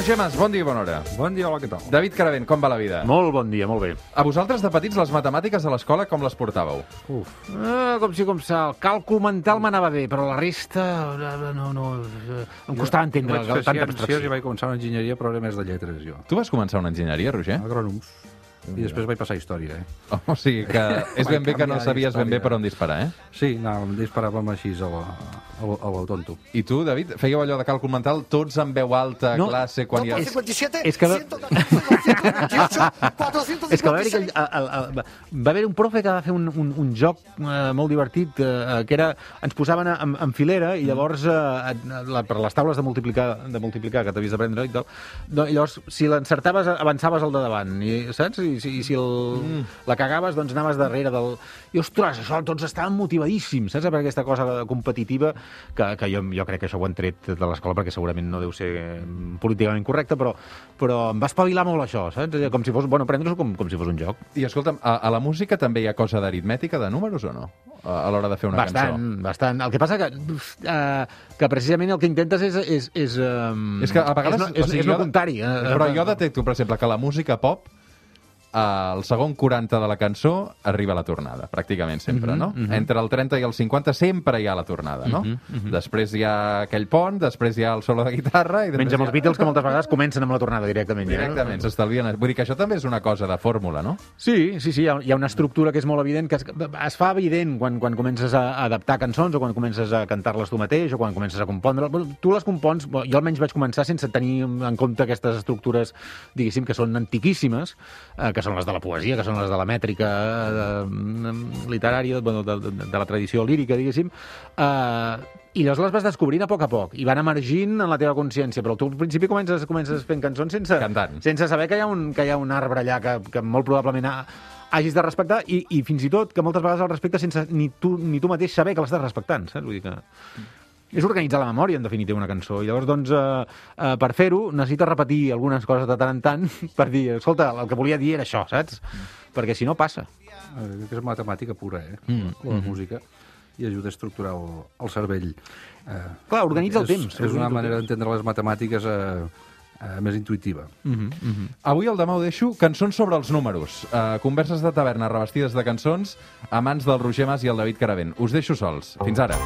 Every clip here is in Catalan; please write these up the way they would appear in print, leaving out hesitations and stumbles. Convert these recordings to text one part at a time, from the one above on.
Roger Mas, bon dia i bona hora. Bon dia, hola, què tal? David Caravent, com va la vida? Molt bon dia, molt bé. A vosaltres de petits les matemàtiques a l'escola com les portàveu? Com si com sa. El càlcul mental m'anava bé, però la resta em costava entendre Vaig fer tanta ciències abstracció. i vaig començar una enginyeria, però era més de lletres, jo. Tu vas començar una enginyeria, Roger? Agrònoms. I després vaig passar a història, O sigui que és ben bé que no canviar sabies ben bé història. per on disparar, eh? Sí, no, disparàvem així a lo tonto. I tu, David, fèieu allò de càlcul mental tots en veu alta a No. classe quan hi ha... 57, és que- 128, 456. És que va haver un profe que va fer un joc molt divertit, que era, ens posaven en filera i llavors per les taules de multiplicar que t'havies d'aprendre i tal, llavors si l'encertaves avançaves al de davant, saps? I si la cagaves doncs anaves darrere del... I ostres, això tots estaven motivadíssims, saps? Per aquesta cosa competitiva que jo crec que això ho han tret de l'escola perquè segurament no deu ser políticament correcte, però em va espavilar molt això, saps? Com si fos, bueno, prendre-s'ho com si fos un joc. I escolta'm, a la música també hi ha cosa d'aritmètica, de números o no? A l'hora de fer una cançó. Bastant. El que passa que precisament el que intentes és És que a vegades... és no comptar-hi. Però jo detecto, per exemple, que la música pop al segon 40 de la cançó arriba la tornada, pràcticament sempre, no? Entre el 30 i el 50 sempre hi ha la tornada, no? Després hi ha aquell pont, després hi ha el solo de guitarra... I Menys amb els Beatles, que moltes vegades comencen amb la tornada directament. Directament, s'estalvien... Vull dir que això també és una cosa de fórmula, no? Sí, hi ha una estructura que és molt evident, que es fa evident quan comences a adaptar cançons o quan comences a cantar-les tu mateix o quan comences a compondre. Tu les compons, jo almenys vaig començar sense tenir en compte aquestes estructures, diguéssim, que són antiquíssimes, que són les de la poesia, que són les de la mètrica literària, de la tradició lírica, diguéssim, i llavors les vas descobrint a poc i van emergint en la teva consciència, però tu al principi comences fent cançons sense saber que hi ha un arbre allà que molt probablement hagis de respectar i fins i tot que moltes vegades el respectes sense ni tu mateix saber que l'estàs respectant, saps? Vull dir que... És organitzar la memòria, en definitiva, una cançó. I llavors, doncs, per fer-ho, necessites repetir algunes coses de tant en tant per dir, escolta, el que volia dir era això, saps? Perquè si no, passa. És matemàtica pura, la música, i ajuda a estructurar el cervell. Clar, organitza el temps. És una manera d'entendre les matemàtiques més intuïtiva. Avui al Demà ho deixo, cançons sobre els números. Converses de taverna revestides de cançons a mans del Roger Mas i el David Caravent. Us deixo sols. Fins ara.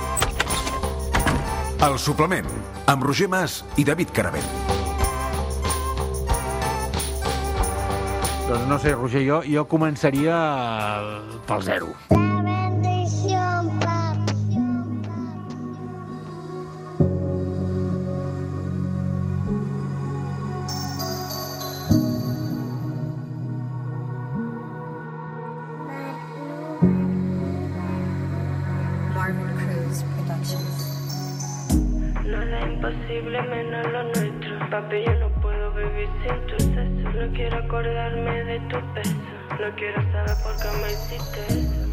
El suplement, amb Roger Mas i David Caravent. Doncs no sé, Roger, jo començaria pel 0. Marvin Cruz Productions. Nada imposible menos lo nuestro. Papi, yo no puedo vivir sin tu sexo. No quiero acordarme de tu beso. No quiero saber por qué me hiciste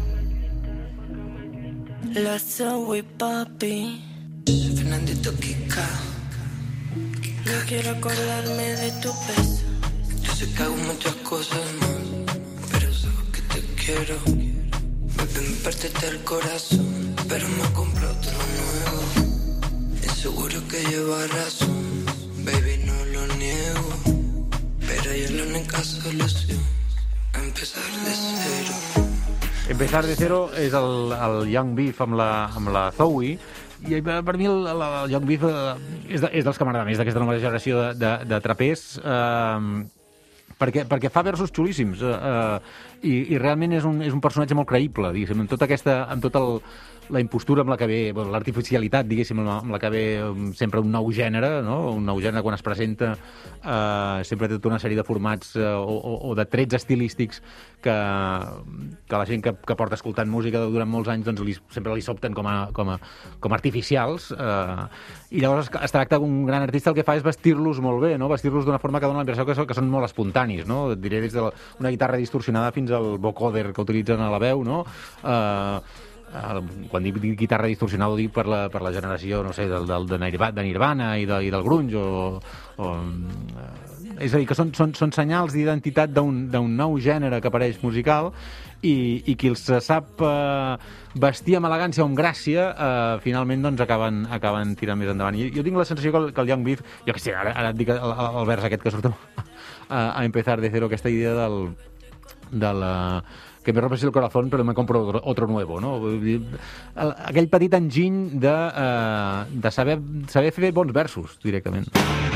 eso. La Zoe, papi. Soy Fernandito Kika. No quiero acordarme de tu beso. Yo sé que hago muchas cosas mal, pero sabes que te quiero. Baby, me partiste el corazón, pero me compró otro nuevo. Seguro que lleva razón, baby, no lo niego. Pero yo la única solución, empezar de cero. Empezar de cero és el Young Beef amb la Zoe, i per mi el Young Beef és dels que m'agrada més, d'aquesta nova generació de trapers, perquè fa versos xulíssims i realment és un personatge molt creïble, diguéssim, amb tota la impostura amb la que ve, l'artificialitat, diguéssim, amb la que ve sempre un nou gènere, no? Un nou gènere quan es presenta sempre té tota una sèrie de formats o de trets estilístics que la gent que porta escoltant música durant molts anys doncs sempre li sobten com a artificials, i llavors es tracta d'un gran artista, el que fa és vestir-los molt bé, no? Vestir-los d'una forma que dona la impressió que són molt espontanis, no? Et diré des d'una guitarra distorsionada fins al vocoder que utilitzen a la veu, no? Quan dic guitarra distorsionada ho dic per la generació, no sé, de Nirvana i del grunge És a dir, que són senyals d'identitat d'un nou gènere que apareix musical i qui els sap vestir amb elegància o amb gràcia, finalment doncs acaben tirant més endavant. Jo tinc la sensació que el Young Beef, jo què sé, ara et dic el vers aquest que surt a empezar de cero, aquesta idea del que me rompes el corazón pero me compro otro nuevo, no? Aquell petit enginy de saber fer bons versos, directament.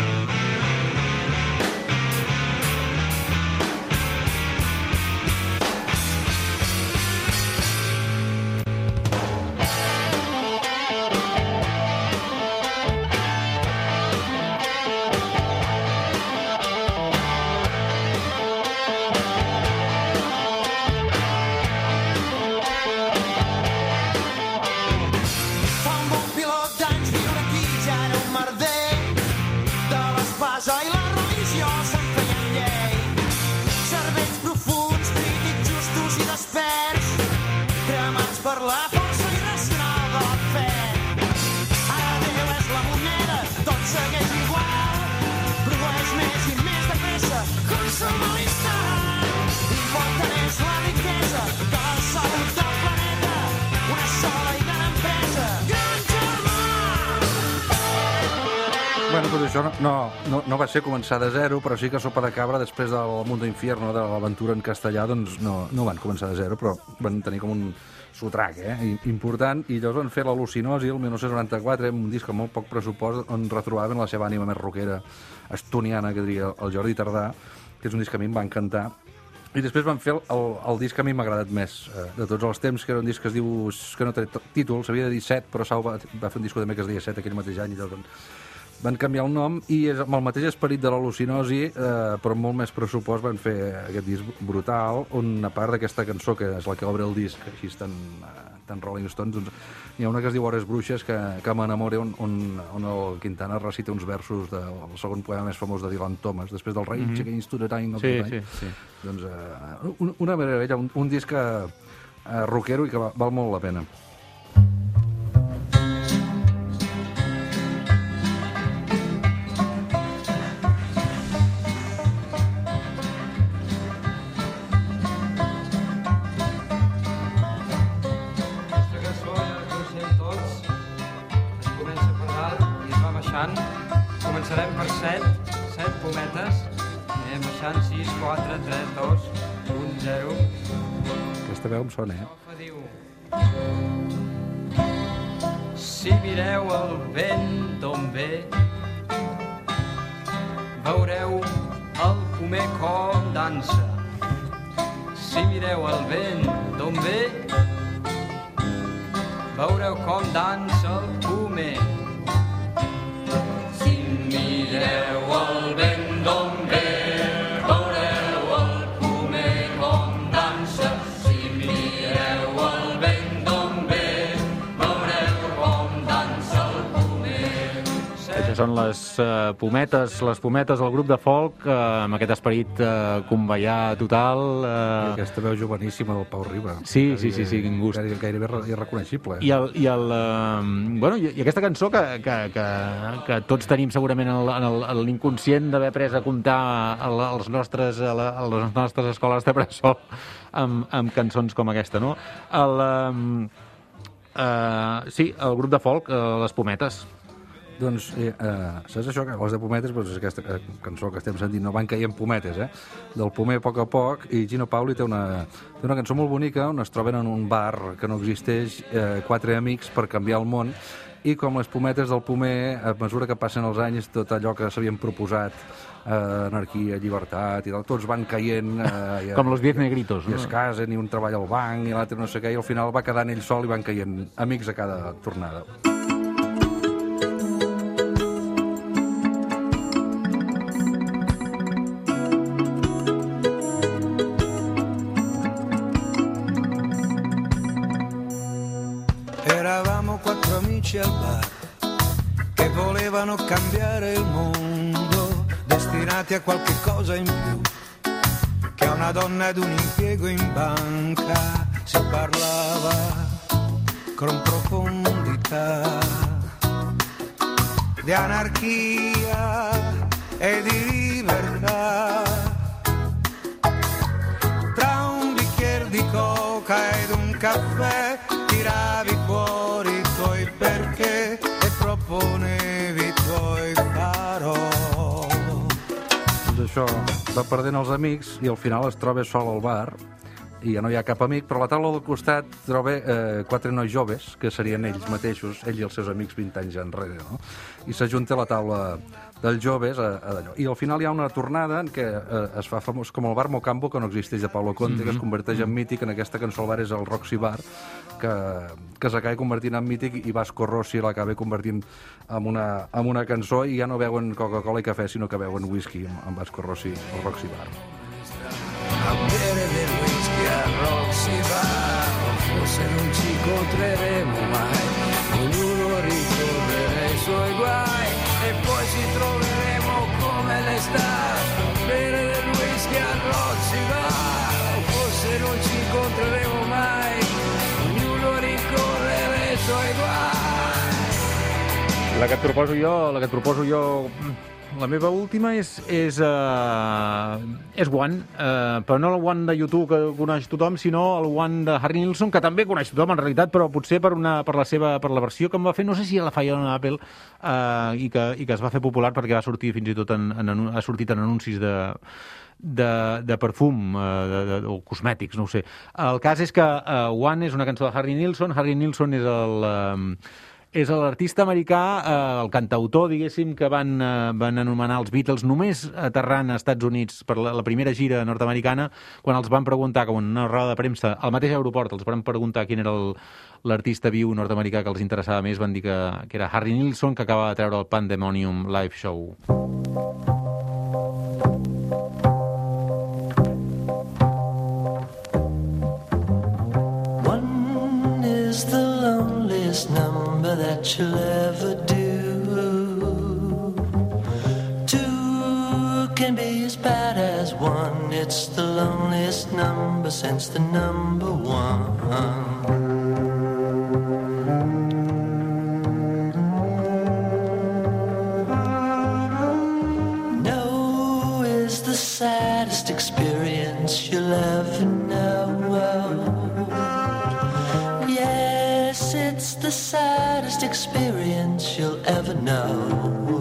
Bueno, doncs això no va ser començar de zero, però sí que Sopa de Cabra, després del Mundo Infierno, de l'aventura en castellà, doncs no van començar de zero, però van tenir com un sotrac important, i llavors van fer l'Al·lucinosi el 1994, un disc amb molt poc pressupost, on retrobaven la seva ànima més rockera estoniana, que diria el Jordi Tardà, que és un disc que a mi em va encantar. I després van fer el disc que a mi m'ha agradat més de tots els temps, que era un disc que es diu, que no té títol, s'havia de dir 7, però Sau va fer un disc també que es deia 7 aquell mateix any, i llavors van canviar el nom, i és amb el mateix esperit de l'Al·lucinosi, però amb molt més pressupost van fer aquest disc brutal, on a part d'aquesta cançó, que és la que obre el disc, així tan Rolling Stones, doncs hi ha una que es diu Hores Bruixes, que m'enamora, on el Quintana recita uns versos del segon poema més famós de Dylan Thomas, després del Rage Against the Dying of the Night. Sí. Doncs una meravella, un disc rockero i que val molt la pena. Començarem per 7 pometes, anem baixant 6, 4, 3, 2, 1, 0. Aquesta veu em sona, Diu: si mireu el vent d'on ve, veureu el pomer com dansa. Si mireu el vent d'on ve, veureu com dansa el pomer. Mireu el vent d'on ve, veureu el pomer com dansa. Si mireu el vent d'on ve, veureu com dansa el pomer. Aquestes són les pometes del grup de folk, amb aquest esperit conveià total. I aquesta veu joveníssima del Pau Riba. Sí, quin gust. Gairebé irreconeixible. I aquesta cançó que tots tenim segurament en l'inconscient d'haver après a comptar a les nostres escoles de bressol amb cançons com aquesta, no? Sí, el grup de folk, les pometes. Doncs, saps això? Que les de pometes, doncs, aquesta cançó que estem sentint, no van caient pometes, del pomer a poc, i Gino Paoli té una cançó molt bonica on es troben en un bar que no existeix, 4 amics per canviar el món, i com les pometes del pomer, a mesura que passen els anys, tot allò que s'havien proposat, anarquia, llibertat i tal, tots van caient com los 10 negritos, i es casen, i un treballa al banc i l'altre no sé què, i al final va quedant ell sol i van caient amics a cada tornada. Eravamo 4 amici al bar che volevano cambiare il mondo, destinati a qualche cosa in più che a una donna ed un impiego in banca. Si parlava con profondità di anarchia e di libertà. Tra un bicchiere di coca ed un caffè tiravi fuori i tuoi perché e proponevi i tuoi farò. Doncs això, va perdent els amics i al final es troba sol al bar i ja no hi ha cap amic, però a la taula del costat troba 4 nois joves, que serien ells mateixos, ell i els seus amics 20 anys enrere, no? I s'ajunta a la taula dels joves a d'allò. I al final hi ha una tornada en què es fa famós com el bar Mocambo, que no existeix, de Pablo Conte, que es converteix en mític. En aquesta cançó el bar és el Roxy Bar, que s'acaba convertint en mític, i Vasco Rossi l'acaba convertint en una cançó, i ja no veuen Coca-Cola i cafè, sinó que veuen whisky amb Vasco Rossi, el Roxy Bar. A bere del whisky a Roxy Bar, o forse non ci incontreremo mai, ognuno ricorrerà i suoi guai e poi ci troveremo come le star. A bere del whisky a Roxy Bar, o forse non ci incontreremo mai, ognuno ricorrerà i suoi guai. La que et proposo jo, la meva última és One, però no el One de YouTube que coneix tothom, sinó el One de Harry Nilsson, que també coneix tothom en realitat, però potser per la versió que em va fer, no sé si la feia en Apple, i que es va fer popular perquè va sortir fins i tot ha sortit en anuncis de perfum o cosmètics, no ho sé. El cas és que One és una cançó de Harry Nilsson. Harry Nilsson és l'artista americà, el cantautor, diguéssim, que van anomenar els Beatles només aterrant a Estats Units per la primera gira nord-americana, quan els van preguntar, com en una roda de premsa, al mateix aeroport, els van preguntar quin era l'artista viu nord-americà que els interessava més, van dir que era Harry Nilsson, que acaba de treure el Pandemonium Live Show. One is the loneliest number that you'll ever do. Two can be as bad as one. It's the loneliest number since the number one. No is the saddest experience you'll ever know. Yes, it's the saddest experience you'll ever know.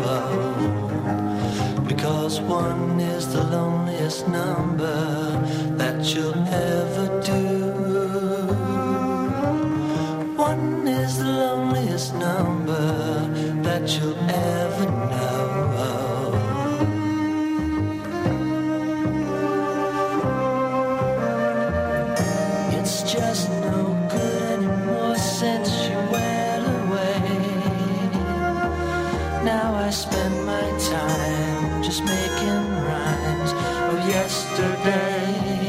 Because one is the loneliest number that you'll ever do. One is the loneliest number that you'll ever know. It's just no good anymore since you went away. Now I spend my time just making rhymes of yesterday.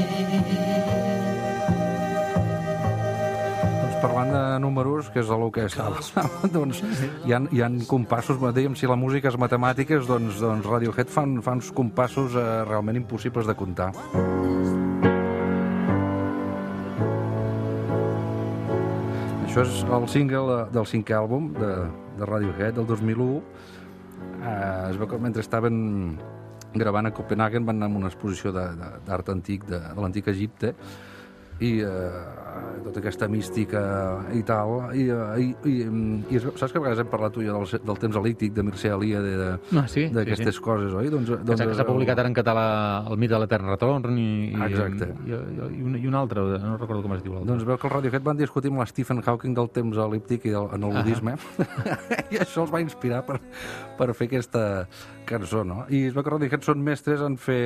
Parlant de números, que és el que estava, doncs hi ha compassos, dèiem, si la música és matemàtiques, doncs Radiohead fa uns compassos realment impossibles de comptar. Això és el single del 5è àlbum de Radiohead, del 2001. Es veu que mentre estaven gravant a Copenhagen van anar a una exposició d'art antic de l'antic Egipte, i tota aquesta mística i tal, i saps que a vegades hem parlat tu i jo del temps elíptic de Mircea Eliade, d'aquestes coses, oi? Que s'ha publicat ara en català el mite de l'etern retorn i un altre, no recordo com es diu l'altre. Doncs veu que el Radiohead van discutir amb la Stephen Hawking del temps elíptic i en el budisme, i això els va inspirar per fer aquesta cançó, no? I es veu que Radiohead són mestres en fer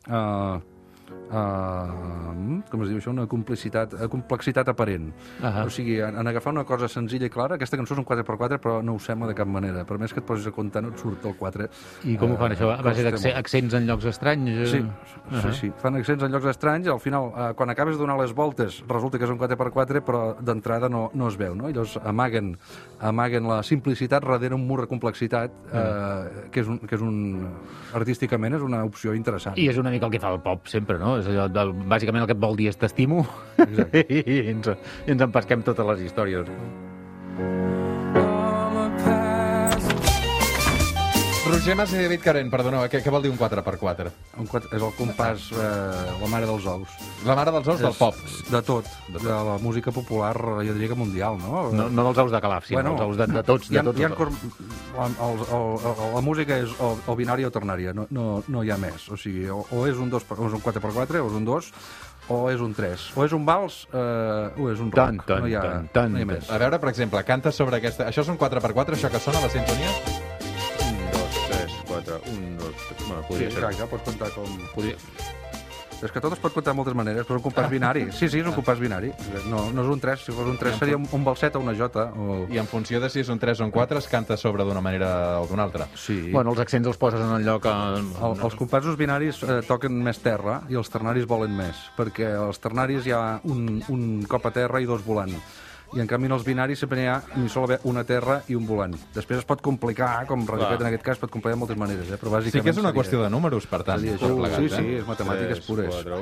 com es diu això, una complexitat aparent. O sigui, en agafar una cosa senzilla i clara. Aquesta cançó és un 4x4, però no ho sembla de cap manera. Per més que et posis a comptar, no et surt el 4. I com ho fan, això? A base d'accents en llocs estranys? Sí. Fan accents en llocs estranys. Al final, quan acabes de donar les voltes, resulta que és un 4x4, però d'entrada no es veu, no? I llavors amaguen la simplicitat darrere un mur de complexitat, que és artísticament és una opció interessant. I és una mica el que fa el pop sempre, no? És allò, bàsicament el que et vol dir és t'estimo i ens empesquem totes les històries. Roger Mas i David Carent, perdoneu, què vol dir un 4x4? És el compàs, la mare dels ous. La mare dels ous del pop. De tot, de la música popular, jo diria que mundial, no? No dels ous de Calaf, sinó els ous de tots. La música és o binària o ternària, no hi ha més. O sigui, o és un 4x4, o és un 2, o és un 3. O és un vals, o és un rock. No hi ha més. A veure, per exemple, canta sobre aquesta... Això és un 4x4, això que sona, la sintonia? 1, 2, 3, 4, 1, 2, 3... Bueno, podria ser. Exacte, pots comptar com... És que tot es pot comptar de moltes maneres, però és un compàs binari. Sí, és un compàs binari. No és un 3, si fos un 3 seria un balset o una jota. I en funció de si és un 3 o un 4 es canta sobre d'una manera o d'una altra. Sí. Bueno, els accents els poses en el lloc... Els compassos binaris toquen més terra i els ternaris volen més, perquè als ternaris hi ha un cop a terra i dos volant. I en canvi en els binaris sempre n'hi sol haver una terra i un volant. Després es pot complicar, com Radiohead en aquest cas, pot complicar de moltes maneres, però bàsicament... Sí que és una qüestió de números, per tant, tot plegat, Sí, és matemàtiques pures. 3,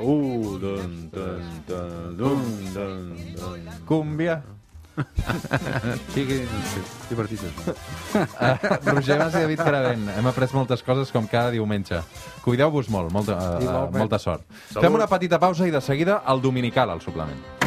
4, Cúmbia. Sí, divertit. Roger Mas i David Carent, hem après moltes coses com cada diumenge. Cuideu-vos molt, molta sort. Fem una petita pausa i de seguida el dominical al suplement.